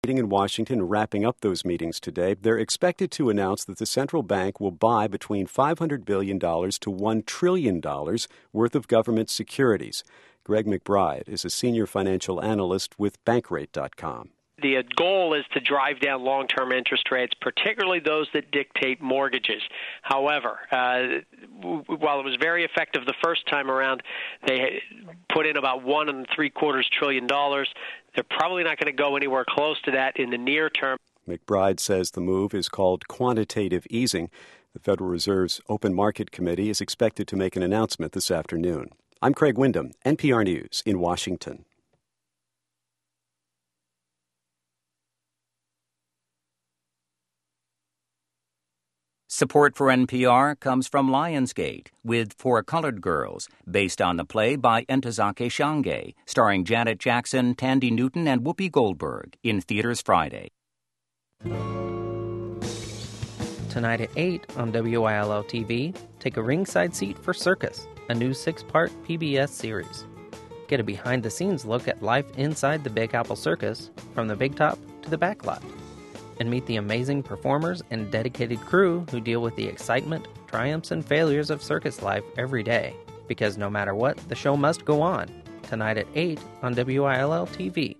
Meeting in Washington and wrapping up those meetings today. They're expected to announce that the central bank will buy between $500 billion to $1 trillion worth of government securities. Greg McBride is a senior financial analyst with Bankrate.com. The goal is to drive down long-term interest rates, particularly those that dictate mortgages. However, while it was very effective the first time around, they put in about $1.75 trillion. They're probably not going to go anywhere close to that in the near term. McBride says the move is called quantitative easing. The Federal Reserve's Open Market Committee is expected to make an announcement this afternoon. I'm Craig Windham, NPR News in Washington. Support for NPR comes from Lionsgate with Four Colored Girls, based on the play by Ntozake Shange, starring Janet Jackson, Tandy Newton, and Whoopi Goldberg, in theaters Friday. Tonight at 8 on WILL TV, take a ringside seat for Circus, a new 6-part PBS series. Get a behind-the-scenes look at life inside the Big Apple Circus, from the big top to the back lot. And meet the amazing performers and dedicated crew who deal with the excitement, triumphs, and failures of circus life every day. Because no matter what, the show must go on. Tonight at 8 on WILL TV.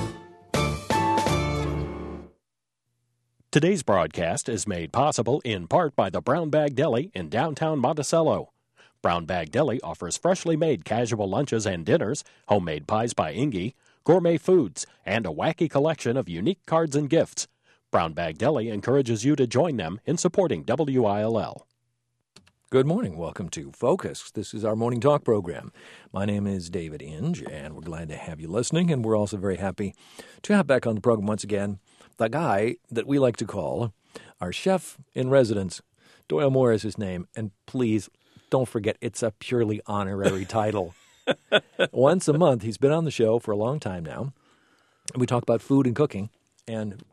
Today's broadcast is made possible in part by the Brown Bag Deli in downtown Monticello. Brown Bag Deli offers freshly made casual lunches and dinners, homemade pies by Ingy, gourmet foods, and a wacky collection of unique cards and gifts. Brown Bag Deli encourages you to join them in supporting WILL. Good morning. Welcome to Focus. This is our morning talk program. My name is David Inge, and we're glad to have you listening, and we're also very happy to have back on the program once again the guy that we like to call our chef in residence. Doyle Moore is his name, and please don't forget it's a purely honorary title. Once a month, he's been on the show for a long time now, and we talk about food and cooking, and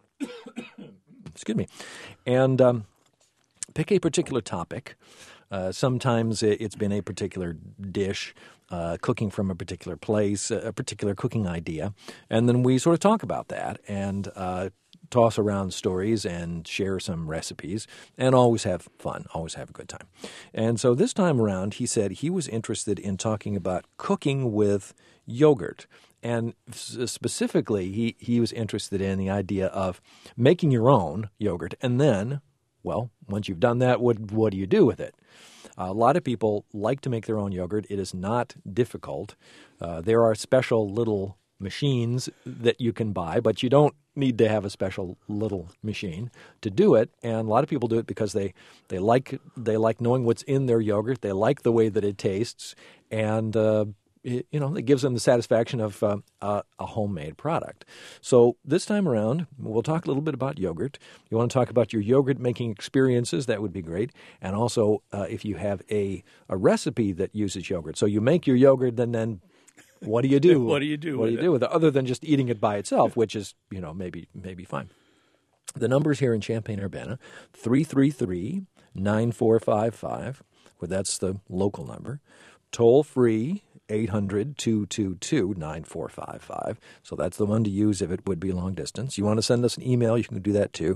excuse me, and pick a particular topic. Sometimes it's been a particular dish, cooking from a particular place, a particular cooking idea, and then we sort of talk about that and toss around stories and share some recipes and always have fun, always have a good time. And so this time around, he said he was interested in talking about cooking with yogurt. And specifically, he was interested in the idea of making your own yogurt. And then, well, once you've done that, what do you do with it? A lot of people like to make their own yogurt. It is not difficult. There are special little machines that you can buy, but you don't need to have a special little machine to do it. And a lot of people do it because they like knowing what's in their yogurt. They like the way that it tastes, and it gives them the satisfaction of a homemade product. So this time around, we'll talk a little bit about yogurt. You want to talk about your yogurt-making experiences, that would be great. And also, if you have a recipe that uses yogurt. So you make your yogurt, then what do you do? What do you do with it? Other than just eating it by itself, which is, maybe fine. The numbers here in Champaign-Urbana, 333-9455, where that's the local number. Toll-free, 800-222-9455. So that's the one to use if it would be long distance. You want to send us an email, you can do that too,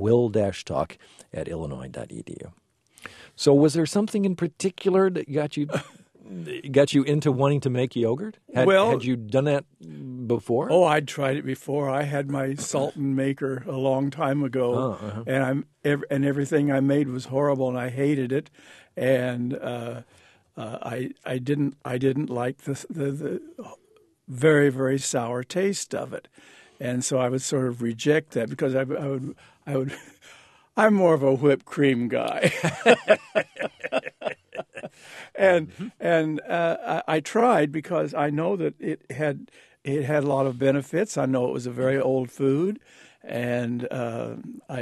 will-talk@illinois.edu. So was there something in particular that got you into wanting to make yogurt? Had you done that before? Oh, I'd tried it before. I had my Sultan maker a long time ago, and everything I made was horrible, and I hated it. And I didn't like the very, very sour taste of it, and so I would sort of reject that because I would I'm more of a whipped cream guy. And I tried because I know that it had a lot of benefits. I know it was a very old food, and I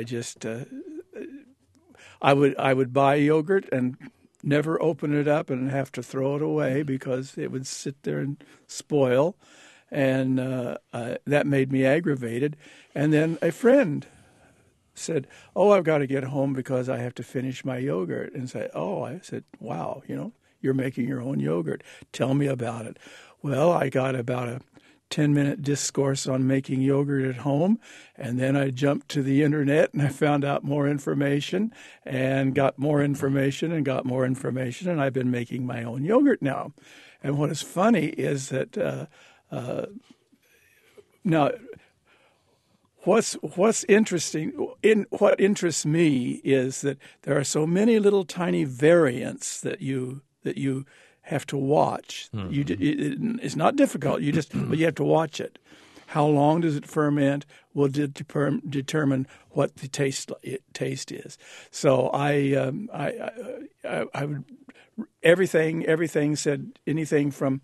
would buy yogurt and never open it up and have to throw it away because it would sit there and spoil, and that made me aggravated. And then a friend said, "Oh, I've got to get home because I have to finish my yogurt." And I said, "Wow, you're making your own yogurt. Tell me about it." Well, I got about a 10-minute discourse on making yogurt at home, and then I jumped to the internet and I found out more information and got more information and got more information, and I've been making my own yogurt now. And what is funny is that now what's interesting, what interests me is that there are so many little tiny variants that you have to watch. Mm-hmm. It's not difficult. But you have to watch it. How long does it ferment will determine what the taste is. So I would everything said anything from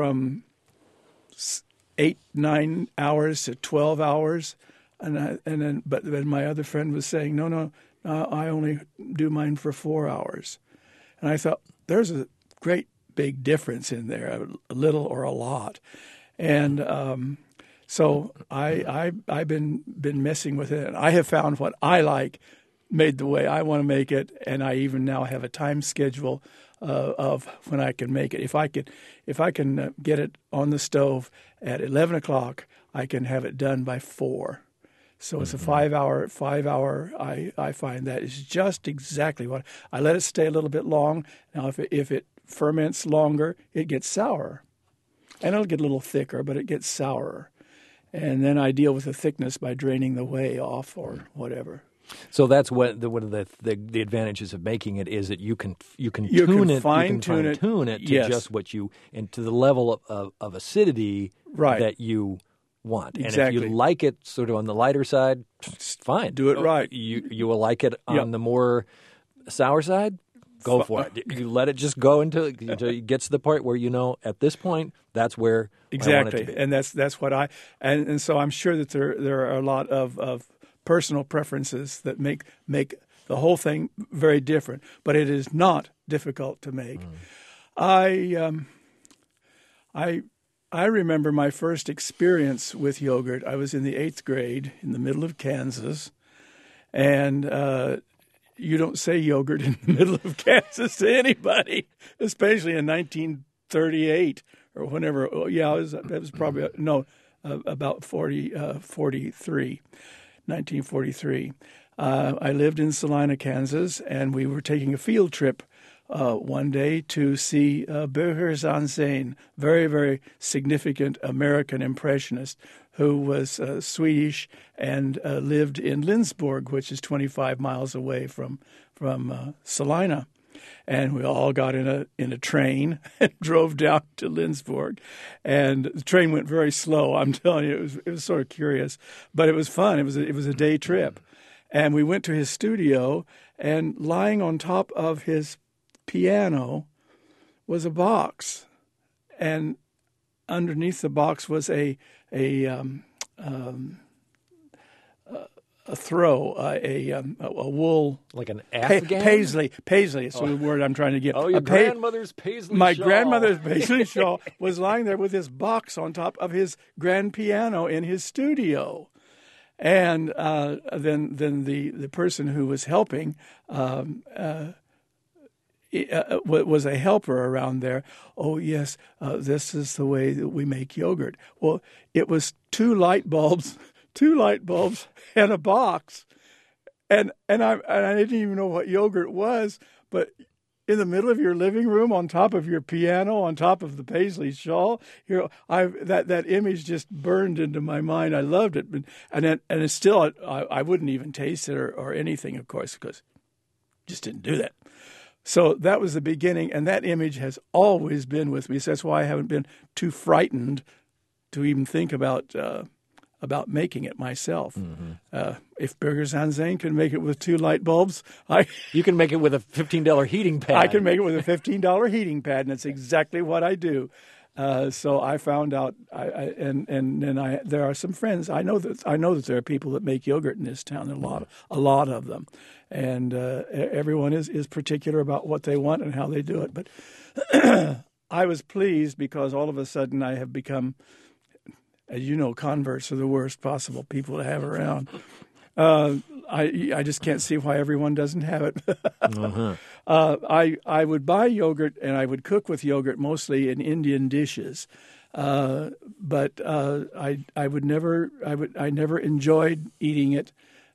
8-9 hours to 12 hours, but then my other friend was saying no, I only do mine for 4 hours, and I thought there's a great big difference in there, a little or a lot, and so I've been messing with it, and I have found what I like, made the way I want to make it, and I even now have a time schedule of when I can make it. If I can get it on the stove at 11 o'clock, I can have it done by 4. So it's a 5 hour. I find that is just exactly what I let it stay a little bit long. Now, if it ferments longer, it gets sour, and it'll get a little thicker, but it gets sourer. And then I deal with the thickness by draining the whey off or whatever. So that's one of the advantages of making it is that you can fine tune it to yes. just what you and to the level of acidity right. that you want. Exactly. And if you like it sort of on the lighter side, fine. Do it right. You will like it on the more sour side. Go for it. You let it just go until it gets to the point where at this point that's where exactly. I want it to be. And that's what and so I'm sure that there are a lot of personal preferences that make the whole thing very different, but it is not difficult to make. I remember my first experience with yogurt. I was in the 8th grade in the middle of Kansas, and you don't say yogurt in the middle of Kansas to anybody, especially in 1938 or whenever. That was probably about 43. 1943. I lived in Salina, Kansas, and we were taking a field trip one day to see Boeers Ansén, very, very significant American impressionist who was Swedish and lived in Lindsborg, which is 25 miles away from Salina. And we all got in a train and drove down to Lindsborg, and the train went very slow. I'm telling you, it was sort of curious, but it was fun. It was a day trip, and we went to his studio, and lying on top of his piano was a box, and underneath the box was a throw, a wool, like an afghan? Paisley is the word I'm trying to get. Oh, your grandmother's Paisley My shawl. grandmother's Paisley shawl was lying there with this box on top of his grand piano in his studio. And then the person who was helping was a helper around there. Oh, yes, this is the way that we make yogurt. Well, it was 2 light bulbs and a box, and I didn't even know what yogurt was. But in the middle of your living room, on top of your piano, on top of the Paisley shawl, that image just burned into my mind. I loved it, and it's still I wouldn't even taste it or anything, of course, because I just didn't do that. So that was the beginning, and that image has always been with me. So that's why I haven't been too frightened to even think about making it myself. Mm-hmm. If Boeers Ansén can make it with 2 light bulbs, you can make it with a $15 heating pad. I can make it with a $15 heating pad, and it's exactly what I do. So I found out, there are some friends. I know that there are people that make yogurt in this town. A lot of them, and everyone is particular about what they want and how they do it. But I was pleased because all of a sudden I have become, as you know, converts are the worst possible people to have around. I just can't see why everyone doesn't have it. Uh-huh. I would buy yogurt and I would cook with yogurt mostly in Indian dishes. But I never enjoyed eating it.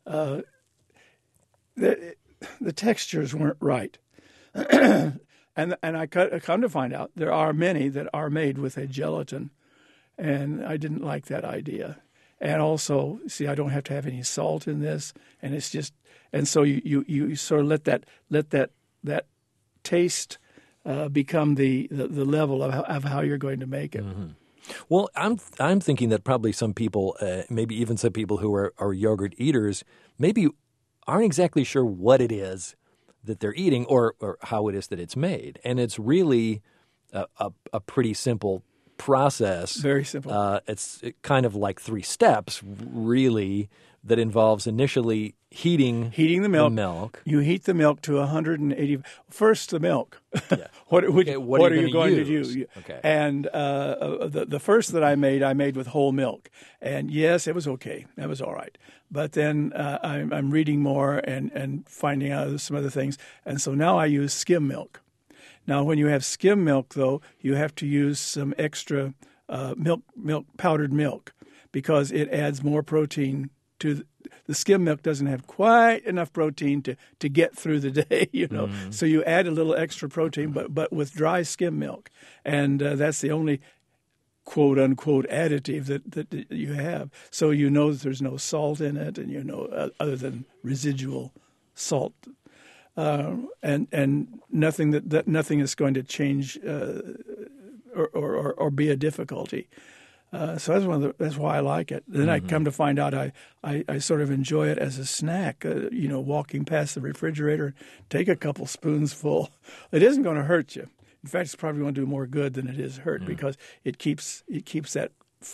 The textures weren't right. And I come to find out there are many that are made with a gelatin, and I didn't like that idea. And also, see, I don't have to have any salt in this, and it's just, and so you sort of let that taste become the level of how you're going to make it. Mm-hmm. Well, I'm thinking that probably some people, maybe even some people who are yogurt eaters, maybe aren't exactly sure what it is that they're eating or how it is that it's made. And it's really a pretty simple process. Very simple. It's kind of like 3 steps, really, that involves initially heating the milk. You heat the milk to 180. First, the milk. Yeah. What are you going to do? Okay. And the first that I made with whole milk. And yes, it was okay. That was all right. But then I'm reading more and finding out some other things. And so now I use skim milk. Now, when you have skim milk, though, you have to use some extra powdered milk, because it adds more protein to the skim milk. Doesn't have quite enough protein to get through the day, Mm-hmm. So you add a little extra protein, but with dry skim milk, and that's the only quote unquote additive that you have. So that there's no salt in it, and other than residual salt. And nothing that nothing is going to change or be a difficulty. So that's why I like it. Then I come to find out I sort of enjoy it as a snack. Walking past the refrigerator, take a couple spoons full. It isn't going to hurt you. In fact, it's probably going to do more good than it is hurt, because it keeps that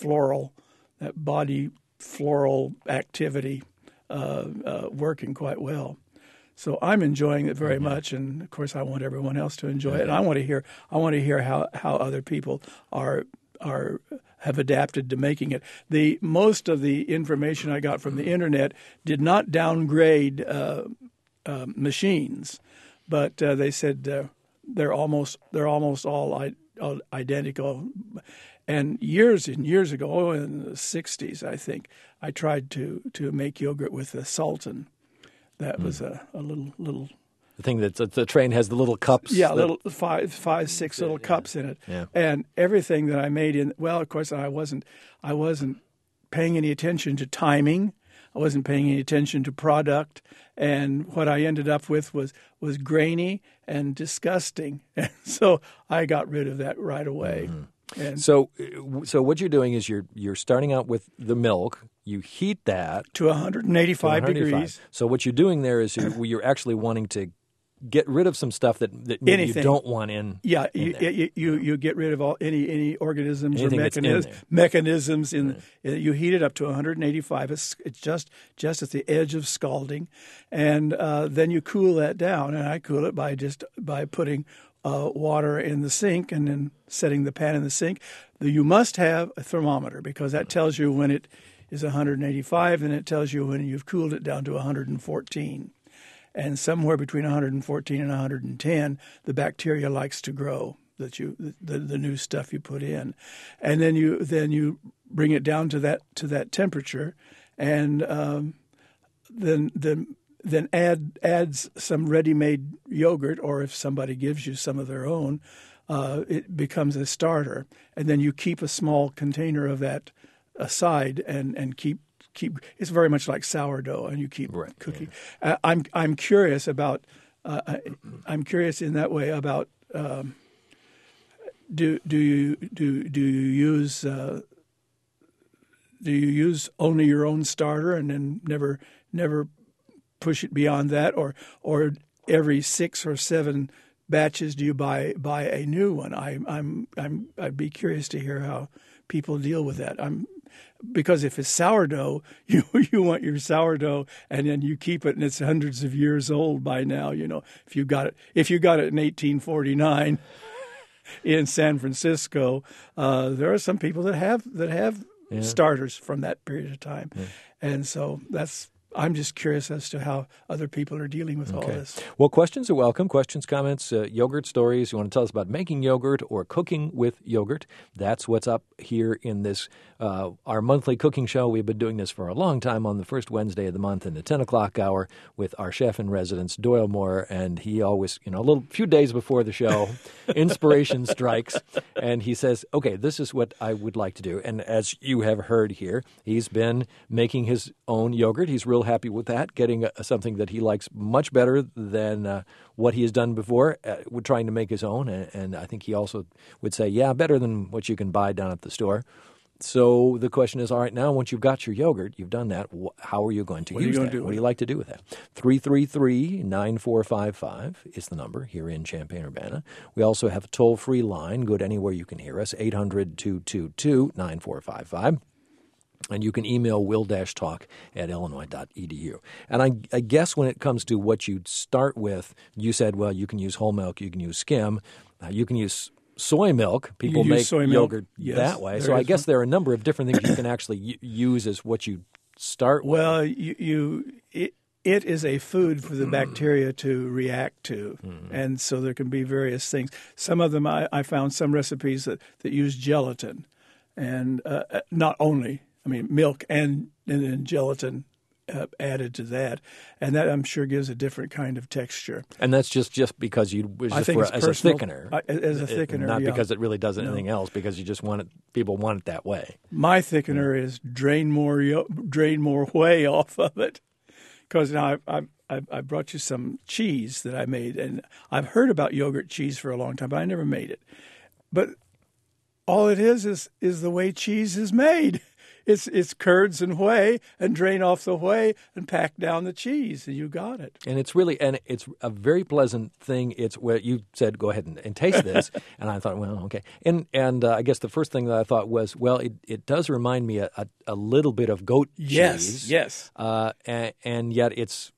body floral activity working quite well. So I'm enjoying it very much, and of course I want everyone else to enjoy it. And I want to hear how other people have adapted to making it. Most of the information I got from the internet did not downgrade machines, but they said they're almost all identical. And years ago, in the 60s, I think, I tried to make yogurt with a Sultan. That was a little. The thing that the train has the little cups. Yeah, little 6 little cups in it. Yeah. And everything that I made of course, I wasn't paying any attention to timing. I wasn't paying any attention to product, and what I ended up with was grainy and disgusting. And so I got rid of that right away. Mm-hmm. And so what you're doing is you're starting out with the milk. You heat that to 185 degrees. So what you're doing there is you're actually wanting to get rid of some stuff that maybe you don't want in. Yeah, you get rid of any organisms or mechanisms in. You heat it up to 185. It's just at the edge of scalding, and then you cool that down. And I cool it by putting water in the sink and then setting the pan in the sink. You must have a thermometer, because that tells you when it is 185, and it tells you when you've cooled it down to 114. And somewhere between 114 and 110, the bacteria likes to grow, the new stuff you put in. And then you bring it down to that temperature, and then add some ready-made yogurt, or if somebody gives you some of their own, it becomes a starter. And then you keep a small container of that aside and keep. It's very much like sourdough, and you keep cooking. Yeah. I'm curious about. I'm curious in that way about. Do you use only your own starter and then never push it beyond that, or every 6 or 7 batches do you buy a new one? I'd be curious to hear how people deal with that. Because if it's sourdough, you want your sourdough, and then you keep it, and it's hundreds of years old by now. If you got it in 1849 in San Francisco, there are some people that have starters from that period of time, and so that's I'm just curious as to how other people are dealing with all this. Well, questions are welcome. Questions, comments, yogurt stories. You want to tell us about making yogurt or cooking with yogurt. That's what's up here in this, our monthly cooking show. We've been doing this for a long time on the first Wednesday of the month in the 10 o'clock hour with our chef in residence, Doyle Moore. And he always, a few days before the show, inspiration strikes. And he says, okay, this is what I would like to do. And as you have heard here, he's been making his own yogurt. He's real happy with that, getting something that he likes much better than what he has done before, trying to make his own. And I think he also would say, yeah, better than what you can buy down at the store. So the question is, all right, now once you've got your yogurt, you've done that, how are you going to use that? What do you like to do with that? 333-9455 is the number here in Champaign-Urbana. We also have a toll-free line. Good anywhere you can hear us, 800-222-9455. And you can email will-talk@illinois.edu. And I guess when it comes to what you'd start with, you said, well, you can use whole milk, you can use skim, you can use soy milk. People make yogurt that way. So I guess there are a number of different things you can actually use as what you start with. Well, it is a food for the bacteria to react to, and so there can be various things. Some of them, I found some recipes that use gelatin, and not only, milk and then gelatin added to that, and that I'm sure gives a different kind of texture. And that's just because as a thickener, not because it really does anything else. Because you just want it. People want it that way. My thickener is drain more whey off of it. Because now I brought you some cheese that I made, and I've heard about yogurt cheese for a long time, but I never made it. But all it is the way cheese is made. It's curds and whey, and drain off the whey and pack down the cheese, and you got it. And it's a very pleasant thing. It's where you said, go ahead and taste this, and I thought, well, okay. And I guess the first thing that I thought was, well, it does remind me a little bit of goat cheese. Yes. And yet it's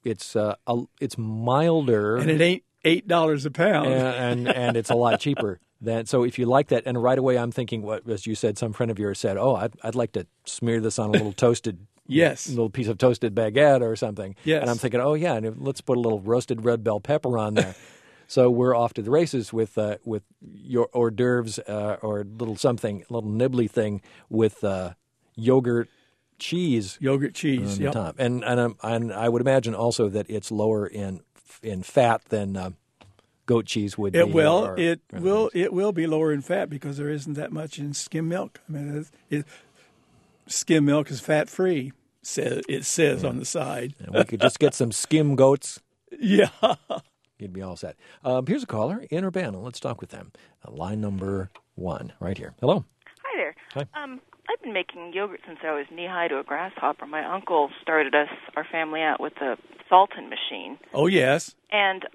milder, and it ain't $8 a pound, and it's a lot cheaper. So if you like that, and right away I'm thinking, as you said, some friend of yours said, oh, I'd like to smear this on a little toasted, little piece of toasted baguette or something. Yes. And I'm thinking, oh yeah, and let's put a little roasted red bell pepper on there. So we're off to the races with your hors d'oeuvres or a little nibbly thing with yogurt cheese. Yogurt cheese, on the top. And I would imagine also that it's lower in fat than goat cheese would be. It will be lower in fat because there isn't that much in skim milk. Skim milk is fat free. It says on the side. And we could just get some skim goats. Yeah, you'd be all set. Here's a caller in Urbana. Let's talk with them. Line number 1, right here. Hello. Hi there. Hi. I've been making yogurt since I was knee-high to a grasshopper. My uncle started our family out with a Salton machine. Oh yes. And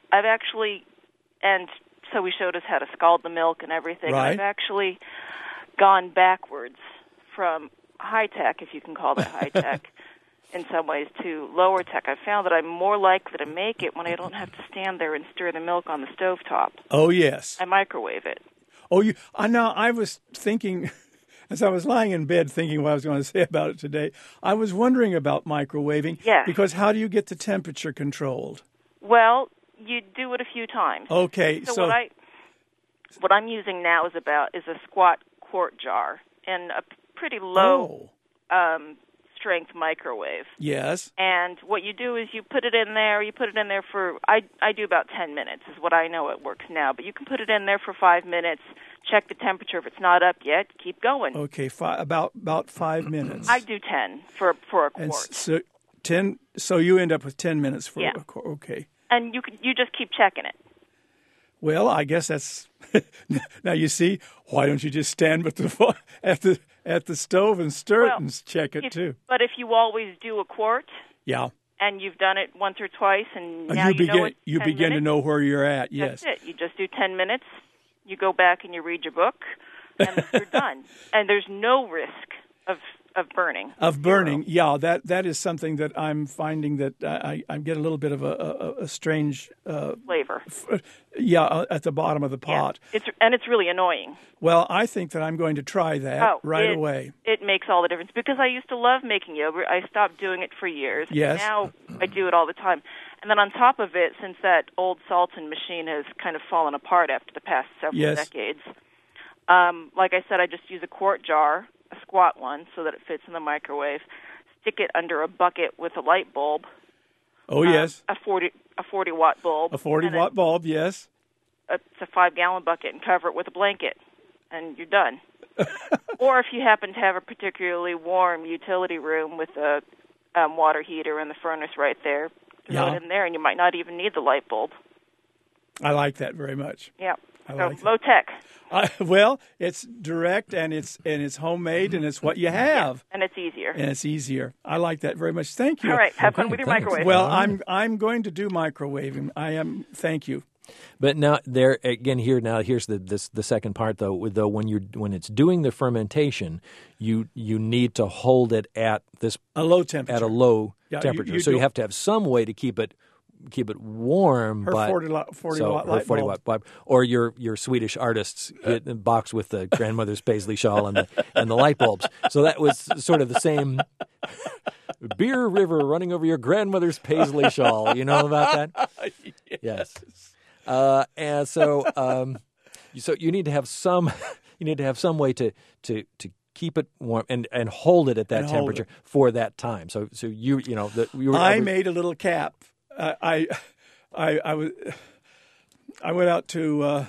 so he showed us how to scald the milk and everything. Right. I've actually gone backwards from high-tech, if you can call that high-tech, in some ways, to lower-tech. I've found that I'm more likely to make it when I don't have to stand there and stir the milk on the stovetop. Oh, yes. I microwave it. Oh, I was thinking, as I was lying in bed thinking what I was going to say about it today, I was wondering about microwaving. Yes. Because how do you get the temperature controlled? Well, you do it a few times. Okay, so what I'm using now is a squat quart jar and a pretty low strength microwave. Yes. And what you do is you put it in there. You put it in there for I do about 10 minutes is what I know it works now. But you can put it in there for 5 minutes. Check the temperature. If it's not up yet, keep going. Okay, about 5 minutes. I do 10 for a quart. And so 10. So you end up with 10 minutes for a quart. Okay. And you just keep checking it. Well, I guess that's now. You see, why don't you just stand at the stove and stir it and check it too? But if you always do a quart, and you've done it once or twice, and now you begin to know where you're at. Yes, that's it. You just do 10 minutes. You go back and you read your book, and you're done. And there's no risk of burning. Of burning, yeah. That is something that I'm finding that I get a little bit of a strange flavor. At the bottom of the pot. Yeah. It's really annoying. Well, I think that I'm going to try that away. It makes all the difference because I used to love making yogurt. I stopped doing it for years. Yes. Now I do it all the time. And then on top of it, since that old Salton machine has kind of fallen apart after the past several decades, like I said, I just use a quart jar, a squat one, so that it fits in the microwave. Stick it under a bucket with a light bulb. Oh yes, a 40-watt bulb. A 40-watt bulb, yes. It's a 5-gallon bucket, and cover it with a blanket, and you're done. Or if you happen to have a particularly warm utility room with a water heater and the furnace right there, throw it in there, and you might not even need the light bulb. I like that very much. Yeah. Like low tech. Well, it's direct and it's homemade and it's what you have. Yeah, and it's easier. I like that very much. Thank you. All right, have fun with your microwave. Well, I'm going to do microwaving. I am. Thank you. But now there again here's the second part though when it's doing the fermentation, you need to hold it at a low temperature. At a low temperature. So you have to have some way to keep it warm. Her 40 watt bulb. Or your Swedish artists box with the grandmother's paisley shawl and the light bulbs. So that was sort of the same beer river running over your grandmother's paisley shawl. You know about that? Yes. And so you need to have some way to keep it warm and hold it at that temperature for that time. So you made a little cap. I went out to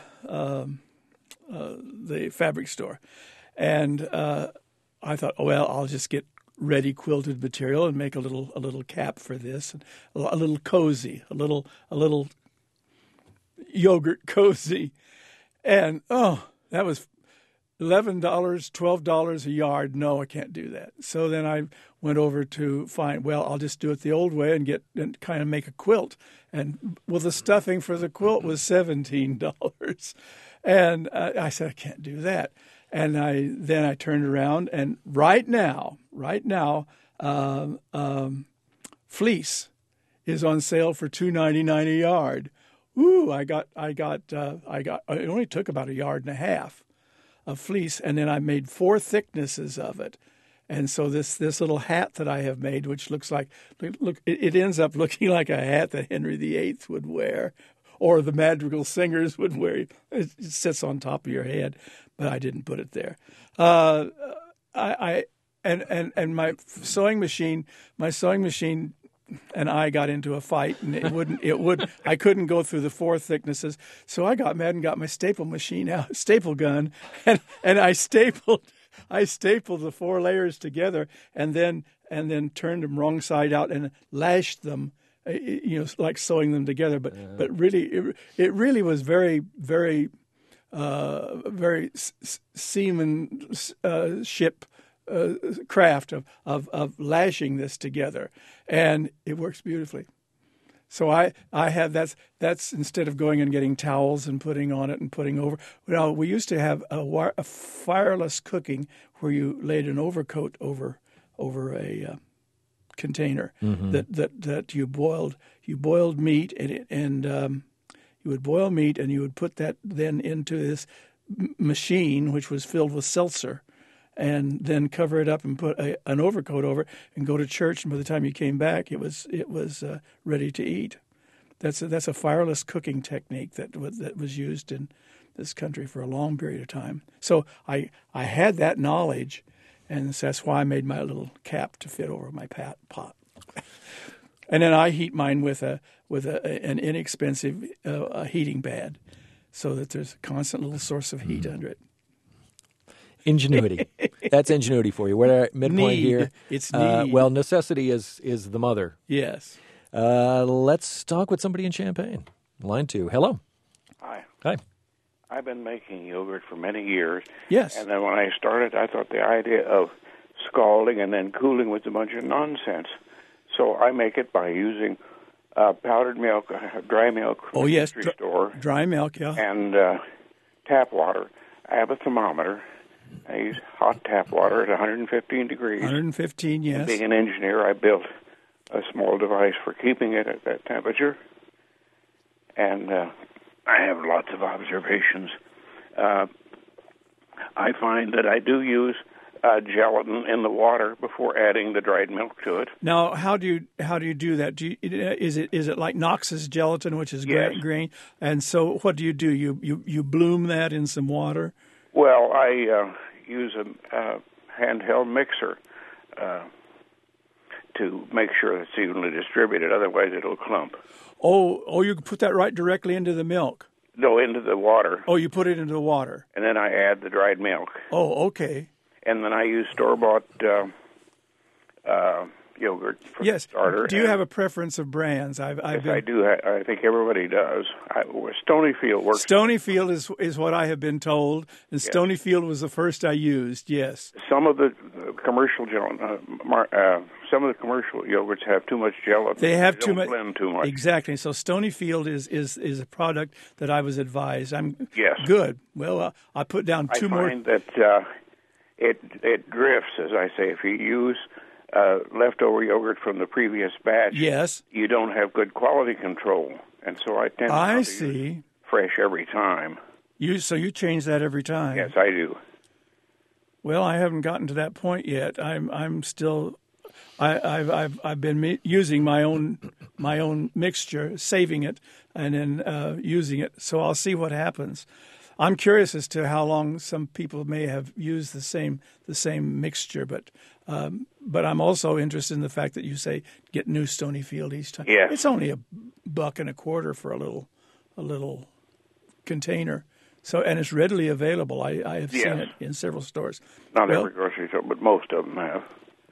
the fabric store, and I thought, I'll just get ready quilted material and make a little cap for this, and a little cozy, a little yogurt cozy, and that was $11, $12 a yard. No, I can't do that. So then I went over to I'll just do it the old way and kind of make a quilt. And the stuffing for the quilt was $17. And I said, I can't do that. And I turned around, and right now, fleece is on sale for $2.99 a yard. Ooh, it only took about a yard and a half of fleece, and then I made 4 thicknesses of it. And so this little hat that I have made, which looks like, it ends up looking like a hat that Henry VIII would wear, or the madrigal singers would wear. It sits on top of your head, but I didn't put it there. And my sewing machine and I got into a fight, and I couldn't go through the 4 thicknesses. So I got mad and got my staple gun, and I stapled the 4 layers together, and then turned them wrong side out and lashed them, like sewing them together. But really, it really was very, very, very seamanship craft of lashing this together, and it works beautifully. So I have that's instead of going and getting towels and putting on it and putting over. We used to have a fireless cooking where you laid an overcoat over a container that you boiled meat and you would boil meat, and you would put that then into this machine which was filled with seltzer, and then cover it up and put an overcoat over it and go to church. And by the time you came back, it was ready to eat. That's a fireless cooking technique that was used in this country for a long period of time. So I had that knowledge, and that's why I made my little cap to fit over my pot. And then I heat mine with an inexpensive heating pad, so that there's a constant little source of heat under it. Ingenuity. That's ingenuity for you. We're at midpoint here. It's need. Well, necessity is the mother. Yes. Let's talk with somebody in Champaign. Line 2. Hello. Hi. Hi. I've been making yogurt for many years. Yes. And then when I started, I thought the idea of scalding and then cooling was a bunch of nonsense. So I make it by using powdered milk, dry milk from the grocery store. Dry milk, yeah. And tap water. I have a thermometer, I use hot tap water at 115 degrees. 115, yes. And being an engineer, I built a small device for keeping it at that temperature. And I have lots of observations. I find that I do use gelatin in the water before adding the dried milk to it. Now, how do you do that? Is it like Knox's gelatin, which is grain? And so, what do? You bloom that in some water? Well, I use a handheld mixer to make sure it's evenly distributed. Otherwise, it'll clump. Oh, you can put that right directly into the milk. No, into the water. Oh, you put it into the water. And then I add the dried milk. Oh, okay. And then I use store-bought yogurt for the starter. Do you have a preference of brands? I do. I think everybody does. Stonyfield works. Stonyfield is what I have been told, and yes. Stonyfield was the first I used. Yes. Some of the commercial yogurts have too much gelatin. They have too much. Blend too much. Exactly. So Stonyfield is a product that I was advised. Yes. Good. Well, I put down two more. I find that it drifts, as I say. If you use leftover yogurt from the previous batch, yes, you don't have good quality control, and so I tend to use fresh every time. So you change that every time? Yes, I do. Well, I haven't gotten to that point yet. I'm still. I've been using my own mixture, saving it, and then using it. So I'll see what happens. I'm curious as to how long some people may have used the same mixture, but I'm also interested in the fact that you say get new Stonyfield each time. Yes. It's only $1.25 for a little container, and it's readily available. I have seen it in several stores. Not every grocery store, but most of them have.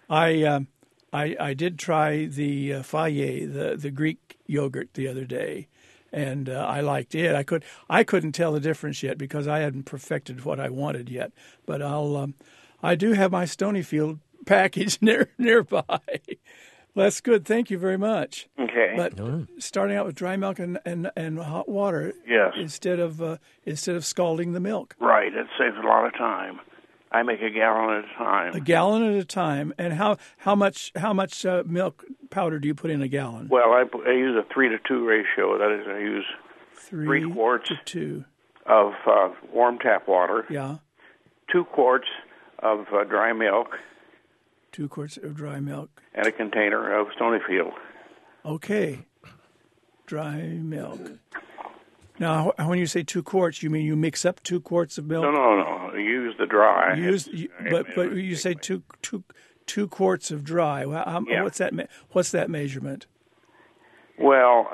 I did try the Fage, the Greek yogurt, the other day. And I liked it. I couldn't tell the difference yet because I hadn't perfected what I wanted yet. But I do have my Stonyfield package nearby. Well, that's good. Thank you very much. Okay. But starting out with dry milk and hot water, yes, instead of scalding the milk. Right. It saves a lot of time. I make a gallon at a time. A gallon at a time. And how much milk powder do you put in a gallon? Well, I use a 3-to-2 ratio. That is, I use 3 quarts to 2 of warm tap water. Yeah. 2 quarts of dry milk. 2 quarts of dry milk. And a container of Stonyfield. Okay. Dry milk. Now, when you say 2 quarts, you mean you mix up 2 quarts of milk? No. You use the dry. But you say two quarts of dry. Yeah. What's that measurement? Well,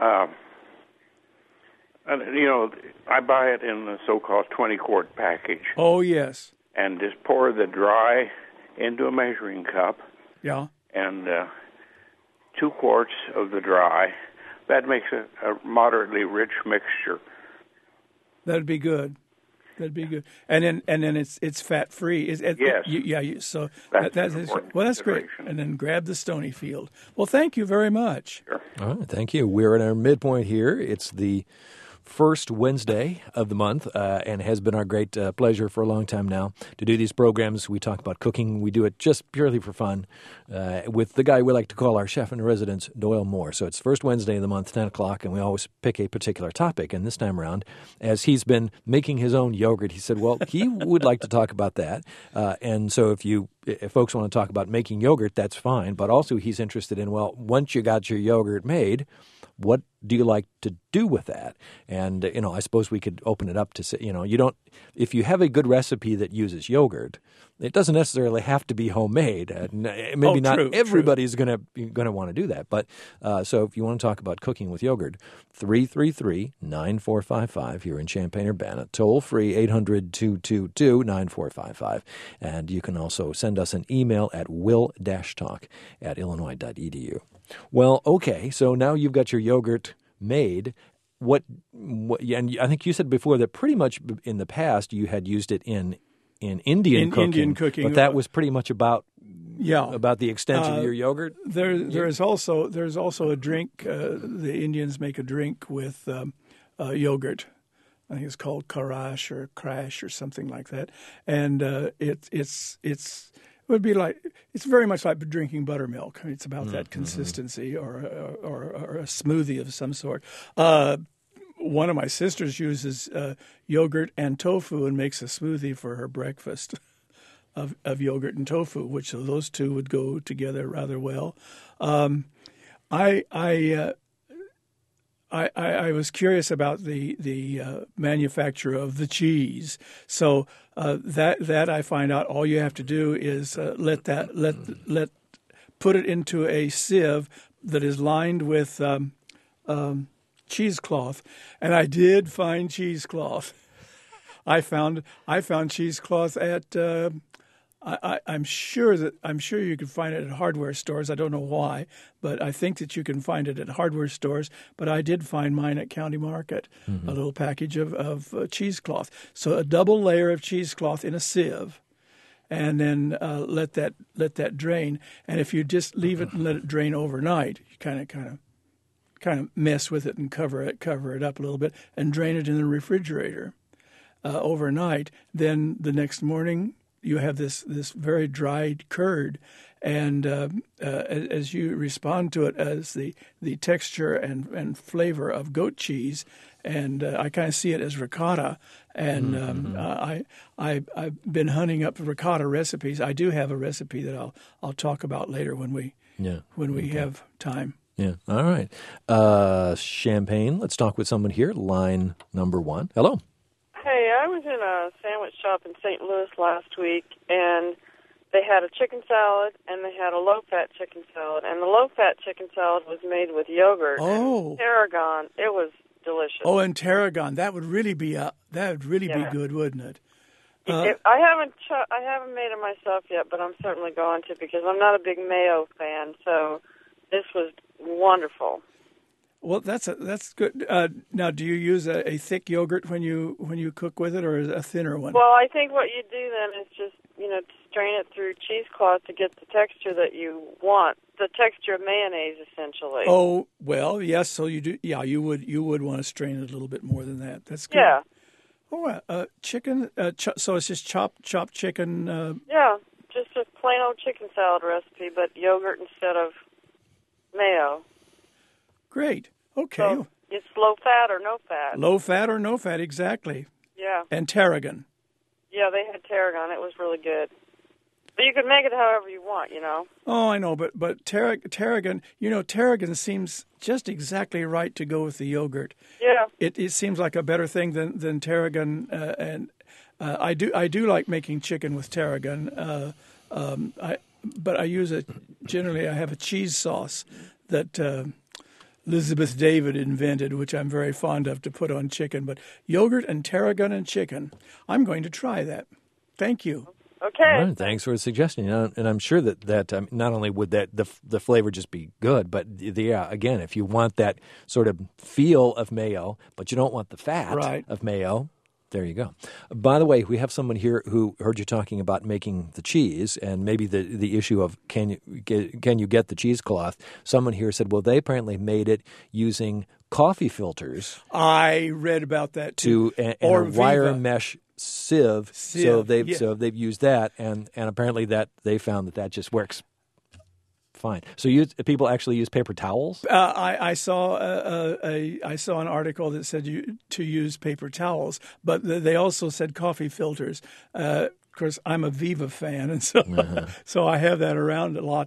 I buy it in the so-called 20-quart package. Oh, yes. And just pour the dry into a measuring cup. Yeah. And 2 quarts of the dry. That makes a moderately rich mixture. That'd be good. And then it's fat free. Yes. So that's great. And then grab the Stonyfield. Well, thank you very much. Sure. All right, thank you. We're in our midpoint here. It's the first Wednesday of the month, and has been our great pleasure for a long time now to do these programs. We talk about cooking. We do it just purely for fun with the guy we like to call our chef in residence, Doyle Moore. So it's first Wednesday of the month, 10 o'clock, and we always pick a particular topic. And this time around, as he's been making his own yogurt, he said, well, he would like to talk about that. And so if folks want to talk about making yogurt, that's fine. But also he's interested in, well, once you got your yogurt made, what do you like to do with that? And, I suppose we could open it up to say, if you have a good recipe that uses yogurt, it doesn't necessarily have to be homemade. Maybe not everybody's going to want to do that. But so if you want to talk about cooking with yogurt, 333-9455 here in Champaign-Urbana, toll free 800-222-9455. And you can also send us an email at will-talk@illinois.edu. Well, okay, so now you've got your yogurt made. And I think you said before that pretty much in the past you had used it in Indian cooking, but that was pretty much about the extent of your yogurt. There's also a drink. The Indians make a drink with yogurt. I think it's called Crash or something like that. And it's very much like drinking buttermilk. I mean, it's about that consistency or a smoothie of some sort. One of my sisters uses yogurt and tofu and makes a smoothie for her breakfast of yogurt and tofu, which those two would go together rather well. I was curious about the manufacture of the cheese. So that I find out all you have to do is put it into a sieve that is lined with cheesecloth, and I did find cheesecloth. I found cheesecloth at. I'm sure you can find it at hardware stores. I don't know why, but I think that you can find it at hardware stores. But I did find mine at County Market, a little package of cheesecloth. So a double layer of cheesecloth in a sieve, and then let that drain. And if you just leave it and let it drain overnight, you kind of mess with it and cover it up a little bit and drain it in the refrigerator overnight. Then the next morning, you have this very dried curd, and as you respond to it as the texture and flavor of goat cheese, and I kind of see it as ricotta. And I've been hunting up ricotta recipes. I do have a recipe that I'll talk about later when we have time. Yeah. All right. Champaign. Let's talk with someone here. Line number 1. Hello. Hey, I was in a sandwich shop in St. Louis last week, and they had a chicken salad, and they had a low-fat chicken salad, and the low-fat chicken salad was made with yogurt and tarragon. It was delicious. Oh, and tarragon. That would really be be good, wouldn't it? I haven't made it myself yet, but I'm certainly going to, because I'm not a big mayo fan. So this was wonderful. Well, that's good. Now, do you use a thick yogurt when you cook with it, or a thinner one? Well, I think what you do then is just strain it through cheesecloth to get the texture that you want, the texture of mayonnaise, essentially. Oh, well, yes. So you do. Yeah, you would want to strain it a little bit more than that. That's good. Yeah. Oh, chicken. So it's just chopped chicken. Yeah, just a plain old chicken salad recipe, but yogurt instead of mayo. Great. Okay. So it's low fat or no fat. Low fat or no fat, exactly. Yeah. And tarragon. Yeah, they had tarragon. It was really good. But you can make it however you want, Oh, I know, but tarragon, tarragon seems just exactly right to go with the yogurt. Yeah. It seems like a better thing than tarragon, and I do like making chicken with tarragon. But I use generally I have a cheese sauce that Elizabeth David invented, which I'm very fond of to put on chicken. But yogurt and tarragon and chicken, I'm going to try that. Thank you. Okay. All right, thanks for the suggestion. And I'm sure that not only would the flavor just be good, but again, if you want that sort of feel of mayo, but you don't want the fat of mayo, there you go. By the way, we have someone here who heard you talking about making the cheese and maybe the issue of can you get the cheesecloth. Someone here said, well, they apparently made it using coffee filters. I read about that too. And a wire mesh sieve. So they've used that, and apparently that they found that just works fine. So people actually use paper towels? I saw an article that said to use paper towels, but they also said coffee filters. Of course, I'm a Viva fan, and so so I have that around a lot.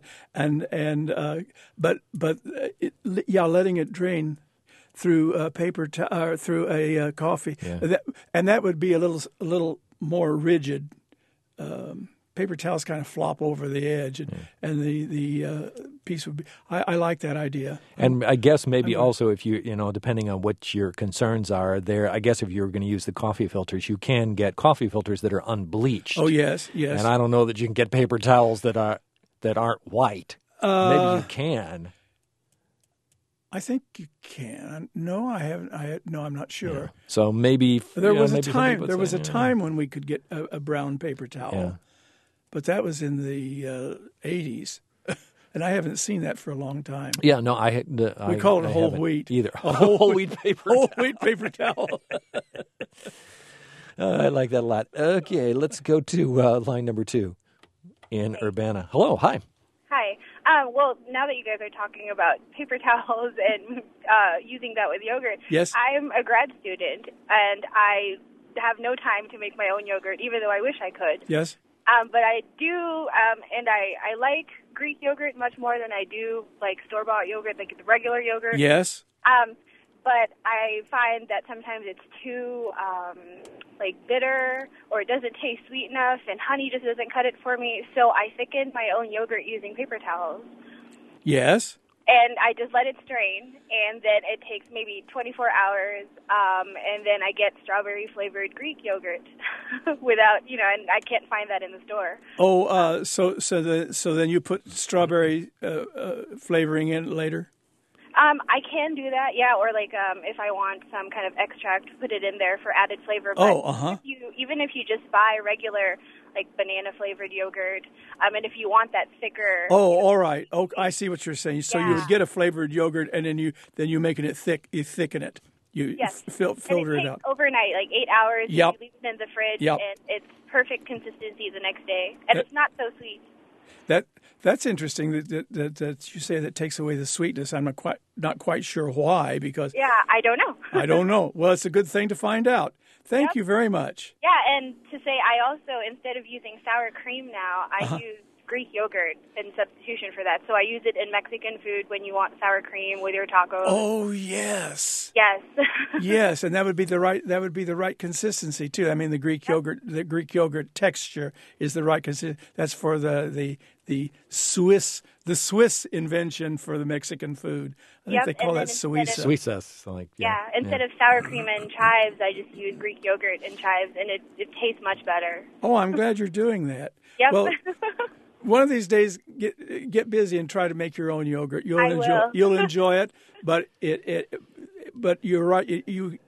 But letting it drain through through a coffee, that would be a little more rigid. Paper towels kind of flop over the edge, and the piece would be. I like that idea. And I guess maybe also if you depending on what your concerns are there, I guess if you're going to use the coffee filters, you can get coffee filters that are unbleached. Oh yes. And I don't know that you can get paper towels that aren't white. Maybe you can. I think you can. No, I haven't. I'm not sure. Yeah. So maybe there was a time. There was a time when we could get a brown paper towel. Yeah. But that was in the 80s, And I haven't seen that for a long time. Yeah, no, we call it whole wheat. Either. A whole wheat paper whole wheat paper towel. I like that a lot. Okay, let's go to line number 2 in Urbana. Hello, hi. Hi. Well, now that you guys are talking about paper towels and using that with yogurt, yes. I'm a grad student, and I have no time to make my own yogurt, even though I wish I could. Yes. But I do, and I like Greek yogurt much more than I do like store-bought yogurt, like the regular yogurt. Yes. But I find that sometimes it's too bitter, or it doesn't taste sweet enough, and honey just doesn't cut it for me. So I thicken my own yogurt using paper towels. Yes. And I just let it strain, and then it takes maybe 24 hours, and then I get strawberry-flavored Greek yogurt without, and I can't find that in the store. Oh, so then you put strawberry flavoring in later? I can do that, yeah, or if I want some kind of extract, put it in there for added flavor. But even if you just buy regular, banana-flavored yogurt, and if you want that thicker... Oh, all right. Oh, I see what you're saying. So you would get a flavored yogurt, and then you making it thick. You thicken it. You filter it out. Overnight, 8 hours. Yep. You leave it in the fridge, yep. And it's perfect consistency the next day, and it's not so sweet. That's interesting that you say that takes away the sweetness. I'm not quite sure why, because I don't know. I don't know. Well, it's a good thing to find out. Thank you very much. Yeah, and to say I also, instead of using sour cream now, I use Greek yogurt in substitution for that. So I use it in Mexican food when you want sour cream with your tacos. Oh, yes. Yes. Yes, and that would be the right consistency too. I mean, the Greek yogurt texture is the right consistency. That's for the Swiss invention for the Mexican food. I think they call that Suiza. Suiza. Instead of sour cream and chives, I just use Greek yogurt and chives, and it tastes much better. Oh, I'm glad you're doing that. Yep. Well, one of these days, get busy and try to make your own yogurt. You'll enjoy it, but but you're right.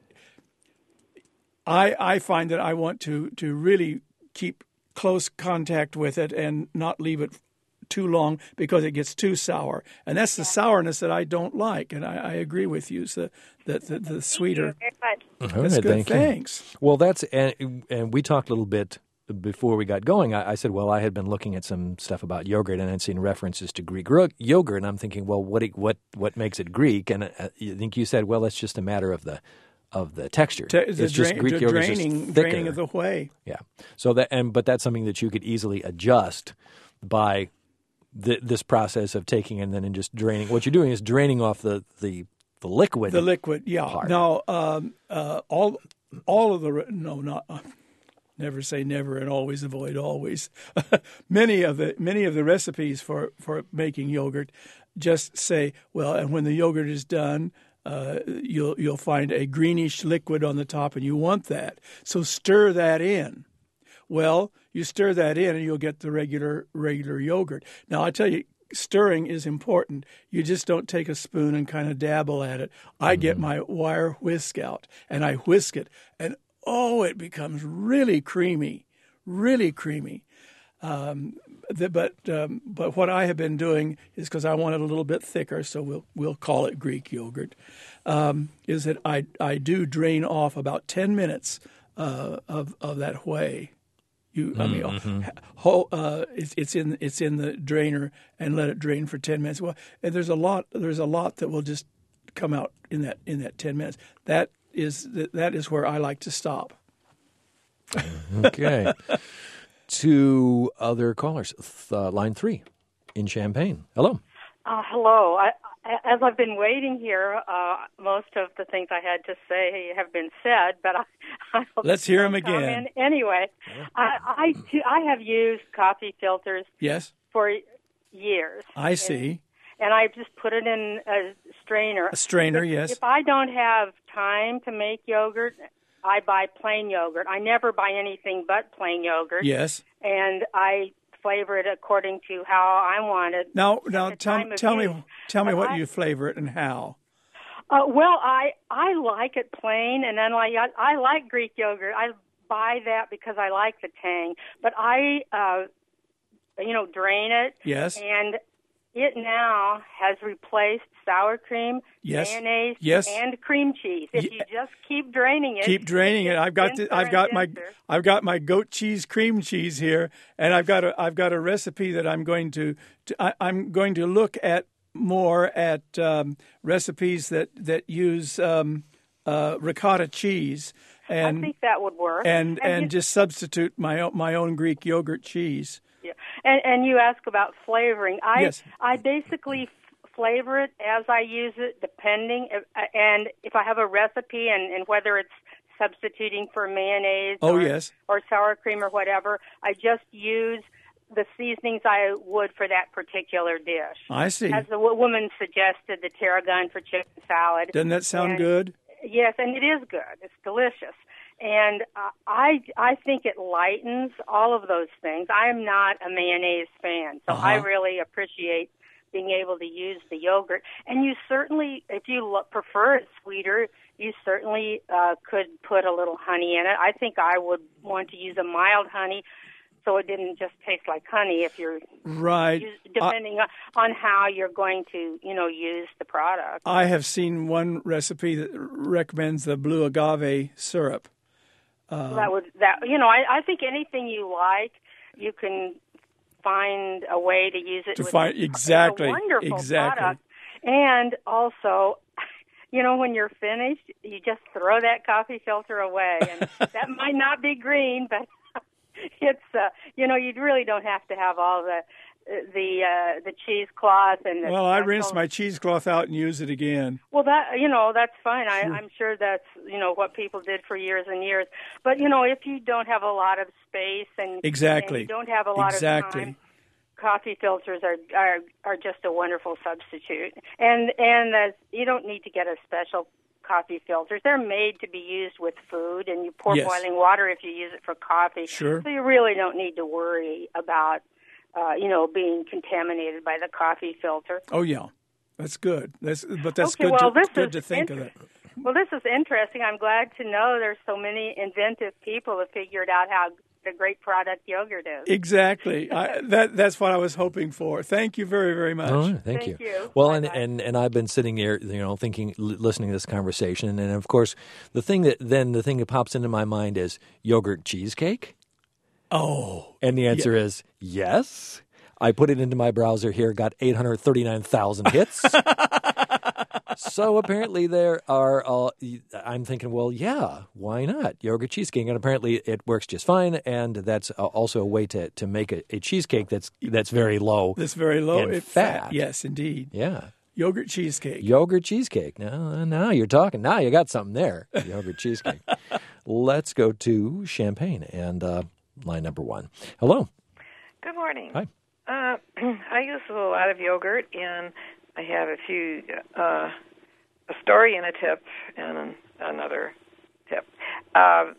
I find that I want to really keep close contact with it and not leave it too long because it gets too sour, and that's the sourness that I don't like. And I agree with you. So the sweeter. Thank you very much. That's good. Thanks. Well, that's and we talked a little bit before we got going. I said, well, I had been looking at some stuff about yogurt and I'd seen references to Greek yogurt, and I'm thinking, well, what makes it Greek? And I think you said, well, it's just a matter of the texture. It's just Greek yogurt draining of the whey. Yeah. So but that's something that you could easily adjust by this process of taking and then just draining. What you're doing is draining off the liquid. The liquid, yeah. Part. Now, all of the never say never and always avoid always. many of the recipes for making yogurt just say, well, and when the yogurt is done, you'll find a greenish liquid on the top, and you want that. So stir that in. Well, you stir that in, and you'll get the regular yogurt. Now, I tell you, stirring is important. You just don't take a spoon and kind of dabble at it. I get my wire whisk out, and I whisk it, and it becomes really creamy, really creamy. But what I have been doing is, because I want it a little bit thicker, so we'll call it Greek yogurt, is that I do drain off about 10 minutes of that whey. It's in the drainer and let it drain for 10 minutes. Well, and there's a lot that will just come out in that 10 minutes. That is where I like to stop. Okay. Two other callers. Line 3 in Champaign. Hello. Hello. As I've been waiting here, most of the things I had to say have been said, but let's hear them again. Anyway, I have used coffee filters for years. I see. And I just put it in a strainer. A strainer, yes. If I don't have time to make yogurt, I buy plain yogurt. I never buy anything but plain yogurt. Yes. And I flavor it according to how I want it. Now, tell me what you flavor it and how. Well, I like it plain, and then I like Greek yogurt. I buy that because I like the tang. But I, drain it. Yes. And it now has replaced sour cream, mayonnaise, and cream cheese. If you just keep draining it, I've got my goat cheese cream cheese here, and I've got a recipe that I'm going to look at more at recipes that use ricotta cheese. And I think that would work. And just substitute my own Greek yogurt cheese. Yeah. And you ask about flavoring. I basically flavor it as I use it, depending. And if I have a recipe and whether it's substituting for mayonnaise or sour cream or whatever, I just use the seasonings I would for that particular dish. I see. As the woman suggested, the tarragon for chicken salad. Doesn't that sound good? Yes, and it is good. It's delicious. And I think it lightens all of those things. I am not a mayonnaise fan, so I really appreciate being able to use the yogurt. And you certainly, if you prefer it sweeter, you certainly could put a little honey in it. I think I would want to use a mild honey so it didn't just taste like honey if you're depending on how you're going to, use the product. I have seen one recipe that recommends the blue agave syrup. I think anything you like, you can find a way to use it. It's a wonderful product. And also, when you're finished, you just throw that coffee filter away, and that might not be green, but it's you really don't have to have all the cheesecloth and I rinse my cheesecloth out and use it again. Well, that's fine. Sure. I'm sure that's what people did for years and years. But if you don't have a lot of space and you don't have a lot of time, coffee filters are just a wonderful substitute. And you don't need to get a special coffee filters. They're made to be used with food, and you pour boiling water if you use it for coffee. Sure. So you really don't need to worry about being contaminated by the coffee filter. Oh, yeah. That's good. That's good to think of it. Well, this is interesting. I'm glad to know there's so many inventive people who figured out how the great product yogurt is. Exactly. That's what I was hoping for. Thank you very, very much. Oh, thank you. Well, and I've been sitting here, thinking, listening to this conversation, and of course, the thing that pops into my mind is yogurt cheesecake. Oh. And the answer is yes. I put it into my browser here, got 839,000 hits. So apparently there are, I'm thinking, well, yeah, why not? Yogurt cheesecake. And apparently it works just fine. And that's also a way to make a cheesecake that's very low. That's very low in fat. Yes, indeed. Yeah. Yogurt cheesecake. Yogurt cheesecake. Now you're talking. Now you got something there. Yogurt cheesecake. Let's go to Champaign and line number 1. Hello. Good morning. Hi. I use a lot of yogurt, and I have a story and a tip, and another tip. I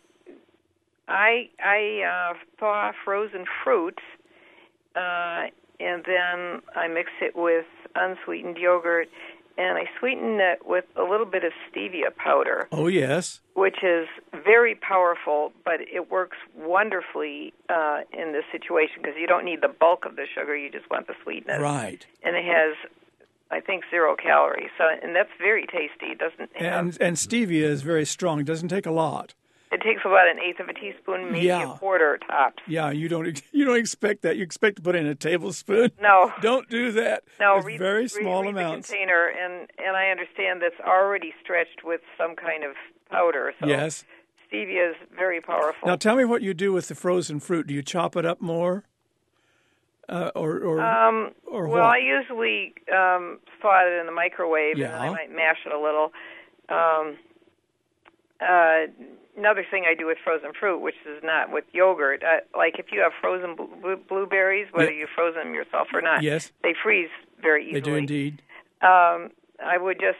thaw frozen fruits, and then I mix it with unsweetened yogurt, and I sweeten it with a little bit of stevia powder. Oh, yes. Which is very powerful, but it works wonderfully in this situation because you don't need the bulk of the sugar, you just want the sweetness. Right. And it has, I think, 0 calories, and that's very tasty. It doesn't have... And stevia is very strong. It doesn't take a lot. It takes about 1/8 of a teaspoon, maybe a quarter tops. Yeah, you don't expect that. You expect to put in a tablespoon. No, don't do that. No, it's very small amounts. The container, and I understand that's already stretched with some kind of powder. So yes, stevia is very powerful. Now, tell me what you do with the frozen fruit. Do you chop it up more, or well, what? I usually thaw it in the microwave, and then I might mash it a little. Another thing I do with frozen fruit, which is not with yogurt, like if you have frozen blueberries, whether you froze them yourself or not, they freeze very easily. They do indeed. I would just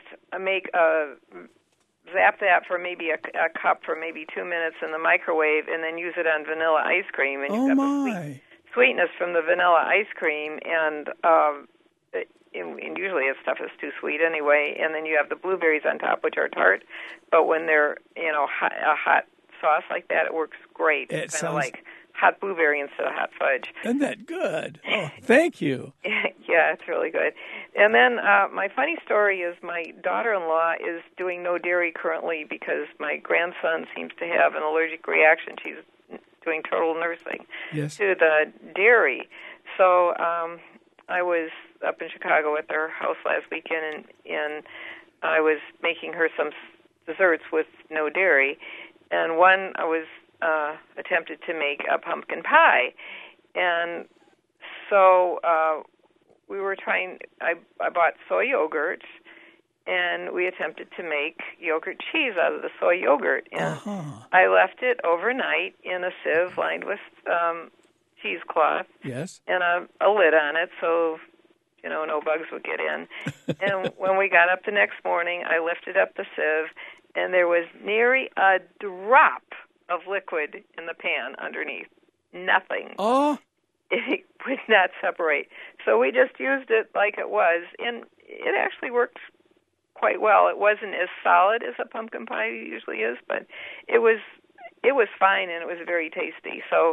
zap that for maybe a cup for maybe 2 minutes in the microwave, and then use it on vanilla ice cream. And you've got the sweetness from the vanilla ice cream, and usually this stuff is too sweet anyway, and then you have the blueberries on top, which are tart, but when they're a hot sauce like that, it works great. It's kind of like hot blueberry instead of hot fudge. Isn't that good? Oh, thank you. Yeah, it's really good. And then my funny story is my daughter-in-law is doing no dairy currently because my grandson seems to have an allergic reaction. She's doing total nursing to the dairy. So I was up in Chicago at their house last weekend, and I was making her some desserts with no dairy. And one I was attempted to make a pumpkin pie. And so we were trying, I bought soy yogurt, and we attempted to make yogurt cheese out of the soy yogurt. And I left it overnight in a sieve lined with cheesecloth. Yes. And a lid on it so, no bugs would get in. And when we got up the next morning, I lifted up the sieve, and there was nary a drop of liquid in the pan underneath. Nothing. Oh. It would not separate. So we just used it like it was, and it actually worked quite well. It wasn't as solid as a pumpkin pie usually is, but it was fine, and it was very tasty. So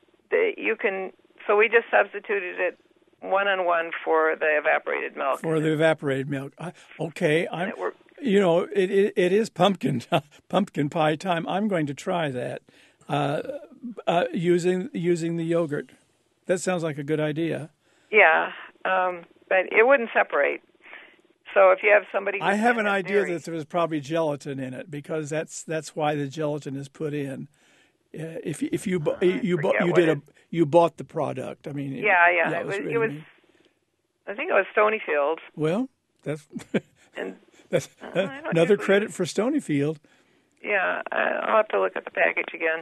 we just substituted it 1-on-1 for the evaporated milk. For the evaporated milk. Okay. It is pumpkin pie time. I'm going to try that using the yogurt. That sounds like a good idea. Yeah, but it wouldn't separate. So if you have somebody, I have an idea that there was probably gelatin in it because that's why the gelatin is put in. If you bought the product. I mean, yeah. It was. I think it was Stonyfield. Well, that's another credit for Stonyfield. Yeah, I'll have to look at the package again.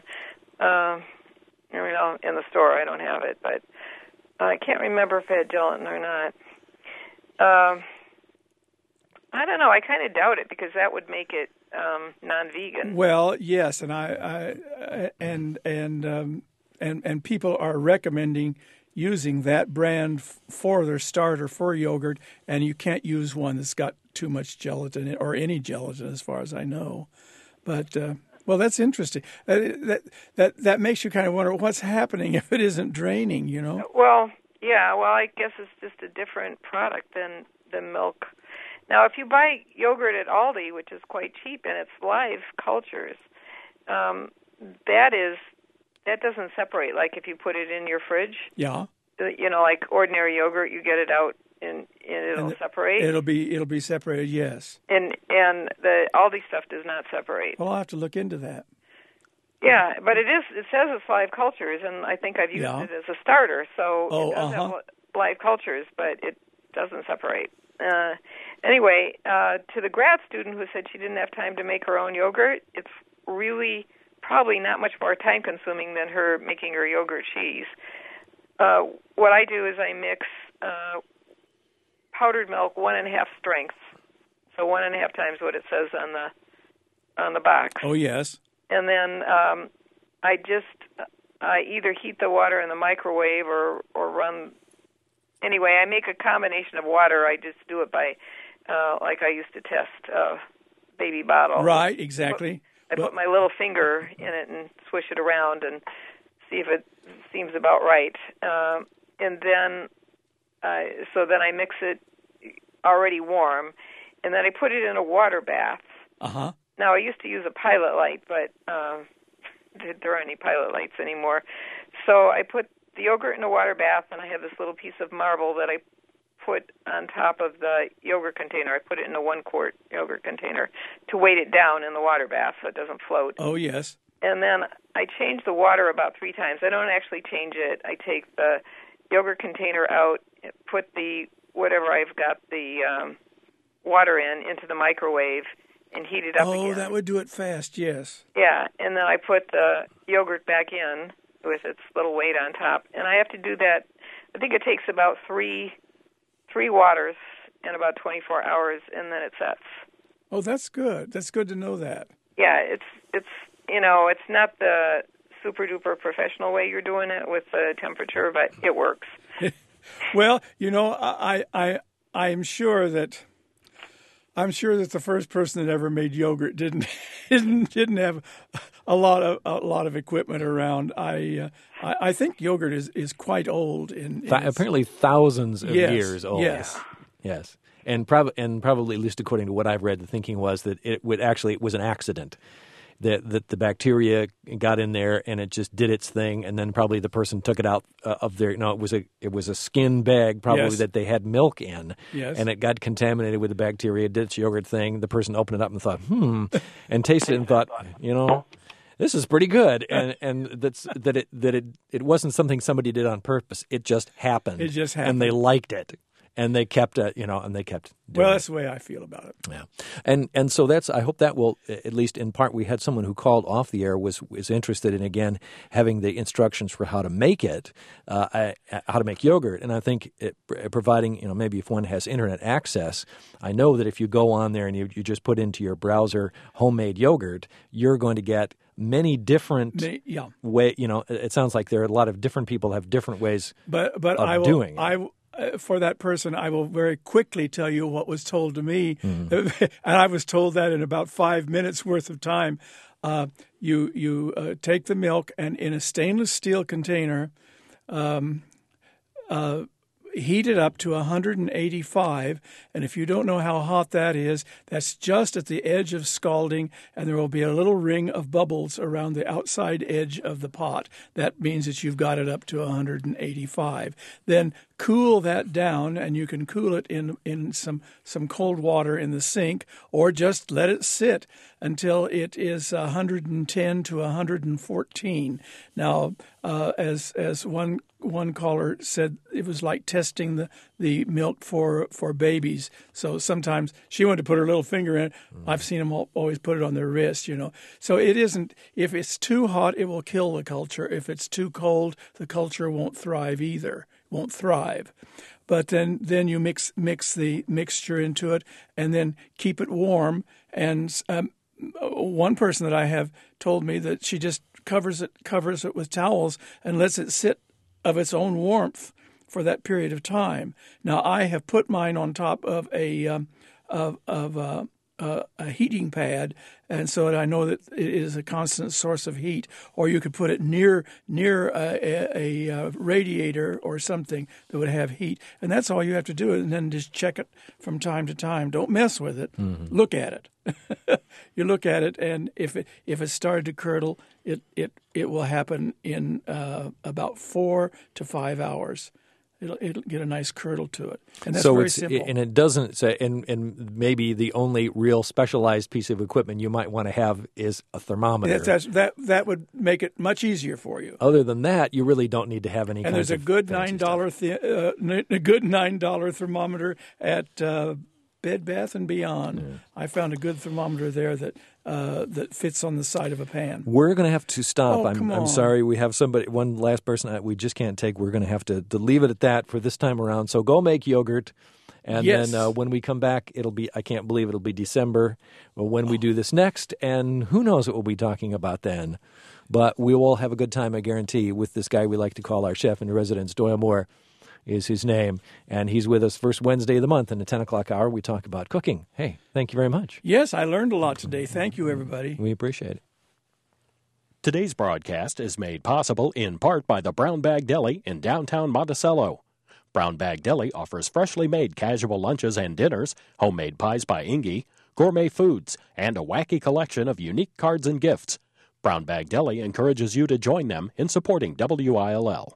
In the store I don't have it, but I can't remember if it had gelatin or not. I don't know. I kind of doubt it because that would make it non-vegan. Well, yes, and and people are recommending using that brand for their starter for yogurt, and you can't use one that's got too much gelatin in, or any gelatin, as far as I know. But well, that's interesting. That makes you kind of wonder what's happening if it isn't draining. Well, yeah. Well, I guess it's just a different product than milk. Now, if you buy yogurt at Aldi, which is quite cheap, and it's live cultures, that doesn't separate. Like if you put it in your fridge, like ordinary yogurt, you get it out and it'll separate. It'll be separated, yes. And the Aldi stuff does not separate. Well, I'll have to look into that. Yeah, but it says it's live cultures, and I think I've used it as a starter. So it does have live cultures, but it doesn't separate. Anyway, to the grad student who said she didn't have time to make her own yogurt, it's really probably not much more time-consuming than her making her yogurt cheese. What I do is I mix powdered milk 1.5 strengths, so 1.5 times what it says on the box. Oh, yes. And then I either heat the water in the microwave or run. Anyway, I make a combination of water. I just do it by, like I used to test a baby bottle. Right, exactly. I put my little finger in it and swish it around and see if it seems about right. And then, so then I mix it already warm, and then I put it in a water bath. Uh-huh. Now, I used to use a pilot light, but there aren't any pilot lights anymore. So I put the yogurt in a water bath, and I have this little piece of marble that I put on top of the yogurt container. I put it in a 1-quart yogurt container to weight it down in the water bath so it doesn't float. Oh, yes. And then I change the water about 3 times. I don't actually change it. I take the yogurt container out, put whatever I've got the water into the microwave, and heat it up again. Oh, that would do it fast, yes. Yeah, and then I put the yogurt back in with its little weight on top. And I have to do that, I think it takes about 3 waters in about 24 hours, and then it sets. Oh, that's good. That's good to know that. Yeah, it's it's not the super-duper professional way you're doing it with the temperature, but it works. Well, I'm sure that the first person that ever made yogurt didn't have a lot of equipment around. I think yogurt is quite old. Apparently thousands of years old. Yes. And probably, at least according to what I've read, the thinking was that it was an accident. That the bacteria got in there and it just did its thing, and then probably the person took it out of their. No, it was a skin bag probably that they had milk in, and it got contaminated with the bacteria. Did its yogurt thing. The person opened it up and thought, and tasted it and thought, this is pretty good, and it wasn't something somebody did on purpose. It just happened. And they liked it. And they kept doing well, that's the way I feel about it. Yeah, and so I hope that will, at least in part, we had someone who called off the air was interested in, again, having the instructions for how to make it, how to make yogurt. And I think providing, maybe if one has internet access, I know that if you go on there and you just put into your browser homemade yogurt, you're going to get many different way. It sounds like there are a lot of different people have different ways of doing it. For that person, I will very quickly tell you what was told to me, and I was told that in about 5 minutes worth of time. You take the milk and in a stainless steel container, heat it up to 185, and if you don't know how hot that is, that's just at the edge of scalding, and there will be a little ring of bubbles around the outside edge of the pot. That means that you've got it up to 185. Then cool that down, and you can cool it in some cold water in the sink, or just let it sit until it is 110 to 114. Now, as one caller said, it was like testing the milk for babies. So sometimes she wanted to put her little finger in it. I've seen them always put it on their wrist, So it isn't, if it's too hot, it will kill the culture. If it's too cold, the culture won't thrive either. Won't thrive. But then you mix the mixture into it and then keep it warm. And one person that I have told me that she just covers it with towels and lets it sit of its own warmth for that period of time. Now I have put mine on top of a heating pad, and so that I know that it is a constant source of heat. Or you could put it near a radiator or something that would have heat, and that's all you have to do. And then just check it from time to time. Don't mess with it. Mm-hmm. Look at it. You look at it, and if it started to curdle, it will happen in about 4 to 5 hours. It'll get a nice curdle to it, and that's very simple. And it doesn't say. And maybe the only real specialized piece of equipment you might want to have is a thermometer. That would make it much easier for you. Other than that, you really don't need to have any. And there's a good $9 thermometer at Bed Bath & Beyond. Yeah. I found a good thermometer there that fits on the side of a pan. We're going to have to stop. I'm sorry. We have one last person we just can't take. We're going to have to leave it at that for this time around. So go make yogurt. And then when we come back, I can't believe it'll be December when we do this next. And who knows what we'll be talking about then. But we will have a good time, I guarantee, with this guy we like to call our chef in residence, Doyle Moore is his name, and he's with us first Wednesday of the month in the 10 o'clock hour. We talk about cooking. Hey, thank you very much. Yes, I learned a lot today. Thank you, everybody. We appreciate it. Today's broadcast is made possible in part by the Brown Bag Deli in downtown Monticello. Brown Bag Deli offers freshly made casual lunches and dinners, homemade pies by Ingy, gourmet foods, and a wacky collection of unique cards and gifts. Brown Bag Deli encourages you to join them in supporting WILL.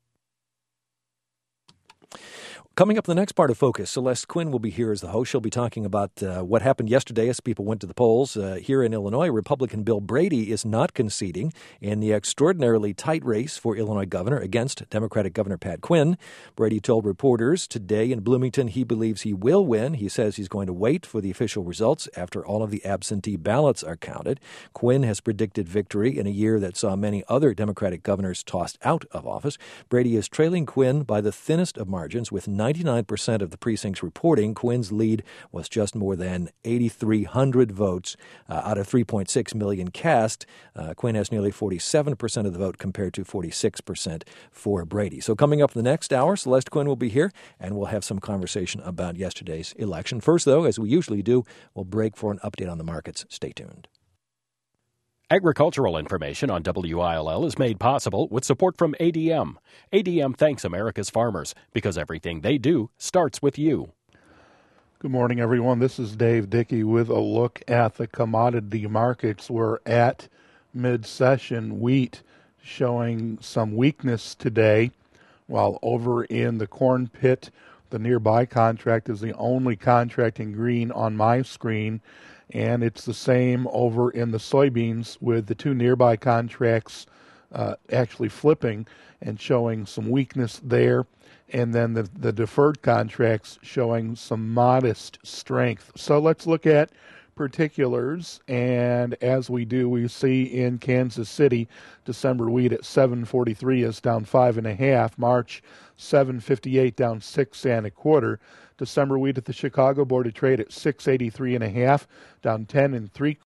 Coming up in the next part of Focus, Celeste Quinn will be here as the host. She'll be talking about what happened yesterday as people went to the polls. Here in Illinois, Republican Bill Brady is not conceding in the extraordinarily tight race for Illinois governor against Democratic Governor Pat Quinn. Brady told reporters today in Bloomington he believes he will win. He says he's going to wait for the official results after all of the absentee ballots are counted. Quinn has predicted victory in a year that saw many other Democratic governors tossed out of office. Brady is trailing Quinn by the thinnest of margins with 99% of the precincts reporting Quinn's lead was just more than 8,300 votes out of 3.6 million cast. Quinn has nearly 47% of the vote compared to 46% for Brady. So coming up in the next hour, Celeste Quinn will be here, and we'll have some conversation about yesterday's election. First, though, as we usually do, we'll break for an update on the markets. Stay tuned. Agricultural information on WILL is made possible with support from ADM. ADM thanks America's farmers because everything they do starts with you. Good morning, everyone. This is Dave Dickey with a look at the commodity markets. We're at mid-session. Wheat showing some weakness today, while over in the corn pit, the nearby contract is the only contract in green on my screen, and it's the same over in the soybeans with the two nearby contracts actually flipping and showing some weakness there, and then the deferred contracts showing some modest strength. So let's look at particulars, and as we do, we see in Kansas City, December wheat at 7.43 is down 5.5. March 7.58 down 6 1/4. December wheat at the Chicago Board of Trade at 6.83.5, down 10 3